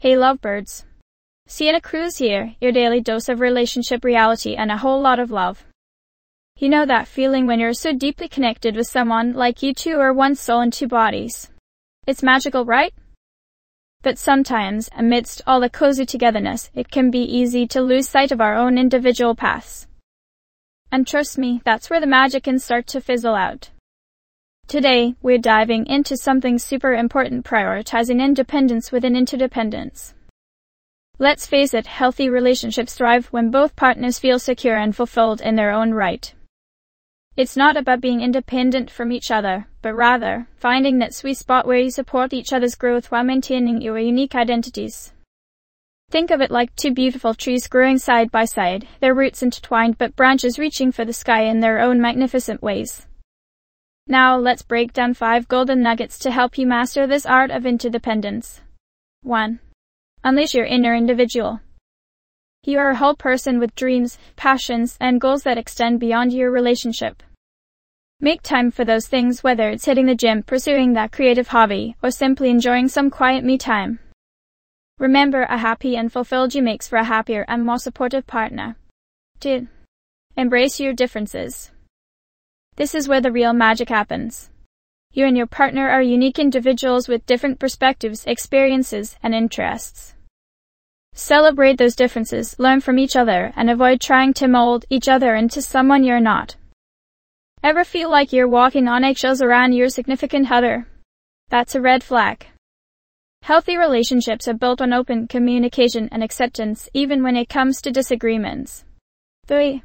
Hey lovebirds. Sienna Cruz here, your daily dose of relationship reality and a whole lot of love. You know that feeling when you're so deeply connected with someone like you two are one soul in two bodies. It's magical, right? But sometimes, amidst all the cozy togetherness, it can be easy to lose sight of our own individual paths. And trust me, that's where the magic can start to fizzle out. Today, we're diving into something super important: prioritizing independence within interdependence. Let's face it, healthy relationships thrive when both partners feel secure and fulfilled in their own right. It's not about being independent from each other, but rather, finding that sweet spot where you support each other's growth while maintaining your unique identities. Think of it like two beautiful trees growing side by side, their roots intertwined but branches reaching for the sky in their own magnificent ways. Now let's break down 5 golden nuggets to help you master this art of interdependence. 1. Unleash your inner individual. You are a whole person with dreams, passions, and goals that extend beyond your relationship. Make time for those things, whether it's hitting the gym, pursuing that creative hobby, or simply enjoying some quiet me time. Remember, a happy and fulfilled you makes for a happier and more supportive partner. 2. Embrace your differences. This is where the real magic happens. You and your partner are unique individuals with different perspectives, experiences, and interests. Celebrate those differences, learn from each other, and avoid trying to mold each other into someone you're not. Ever feel like you're walking on eggshells around your significant other? That's a red flag. Healthy relationships are built on open communication and acceptance, even when it comes to disagreements. 3.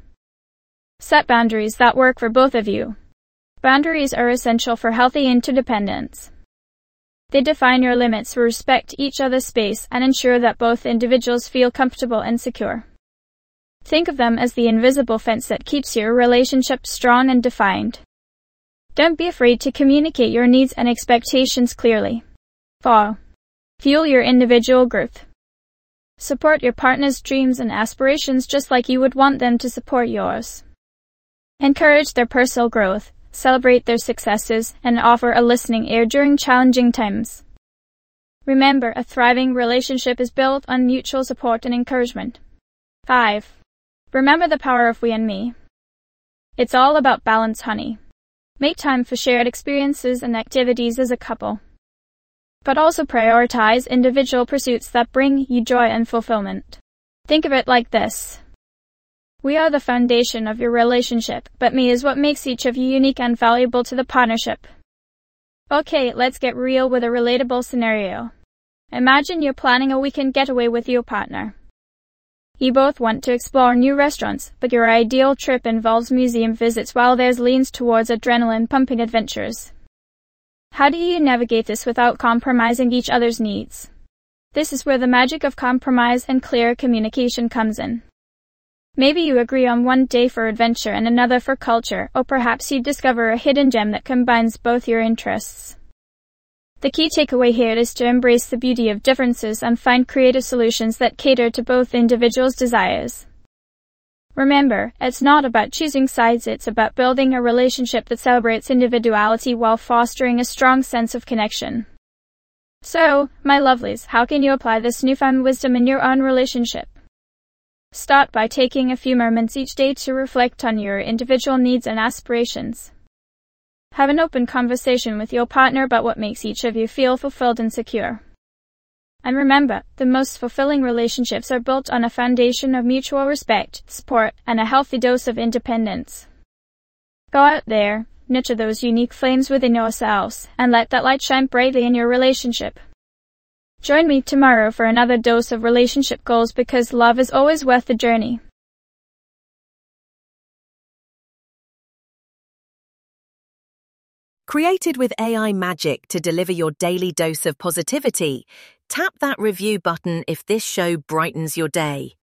Set boundaries that work for both of you. Boundaries are essential for healthy interdependence. They define your limits, respect each other's space, and ensure that both individuals feel comfortable and secure. Think of them as the invisible fence that keeps your relationship strong and defined. Don't be afraid to communicate your needs and expectations clearly. 4. Fuel your individual growth. Support your partner's dreams and aspirations just like you would want them to support yours. Encourage their personal growth, celebrate their successes, and offer a listening ear during challenging times. Remember, a thriving relationship is built on mutual support and encouragement. 5. Remember the power of we and me. It's all about balance, honey. Make time for shared experiences and activities as a couple. But also prioritize individual pursuits that bring you joy and fulfillment. Think of it like this. We are the foundation of your relationship, but me is what makes each of you unique and valuable to the partnership. Okay, let's get real with a relatable scenario. Imagine you're planning a weekend getaway with your partner. You both want to explore new restaurants, but your ideal trip involves museum visits while theirs leans towards adrenaline-pumping adventures. How do you navigate this without compromising each other's needs? This is where the magic of compromise and clear communication comes in. Maybe you agree on one day for adventure and another for culture, or perhaps you discover a hidden gem that combines both your interests. The key takeaway here is to embrace the beauty of differences and find creative solutions that cater to both individuals' desires. Remember, it's not about choosing sides, it's about building a relationship that celebrates individuality while fostering a strong sense of connection. So, my lovelies, how can you apply this newfound wisdom in your own relationship? Start by taking a few moments each day to reflect on your individual needs and aspirations. Have an open conversation with your partner about what makes each of you feel fulfilled and secure. And remember, the most fulfilling relationships are built on a foundation of mutual respect, support, and a healthy dose of independence. Go out there, nurture those unique flames within yourselves, and let that light shine brightly in your relationship. Join me tomorrow for another dose of relationship goals, because love is always worth the journey. Created with AI magic to deliver your daily dose of positivity, tap that review button if this show brightens your day.